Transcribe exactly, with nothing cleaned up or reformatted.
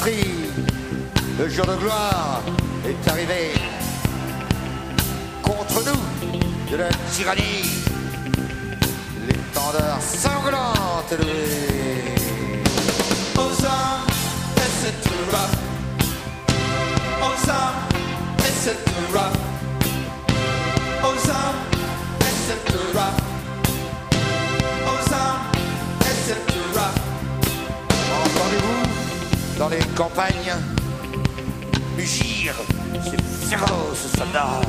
patrie, le jour de gloire est arrivé. Contre nous, de la tyrannie, l'étendard sanglant est levé. Aux hommes, et c'est tout rap. Aux hommes, et c'est tout rap. Aux hommes, et c'est tout rap. Aux hommes, et c'est tout rap. Entendez-vous, dans les campagnes, mugir ces féroces soldats.